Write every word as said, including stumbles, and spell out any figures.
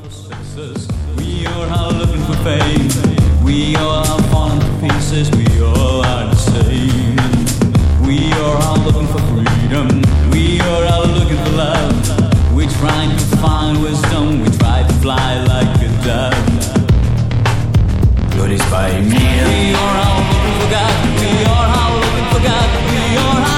success. We are all looking for fame. We are all falling to pieces. We all are the same. We are all looking for freedom. We are all looking for love. We're trying to find wisdom. We try to fly like a dove. Good is by me. We are all looking for God. We are all looking for God. We are all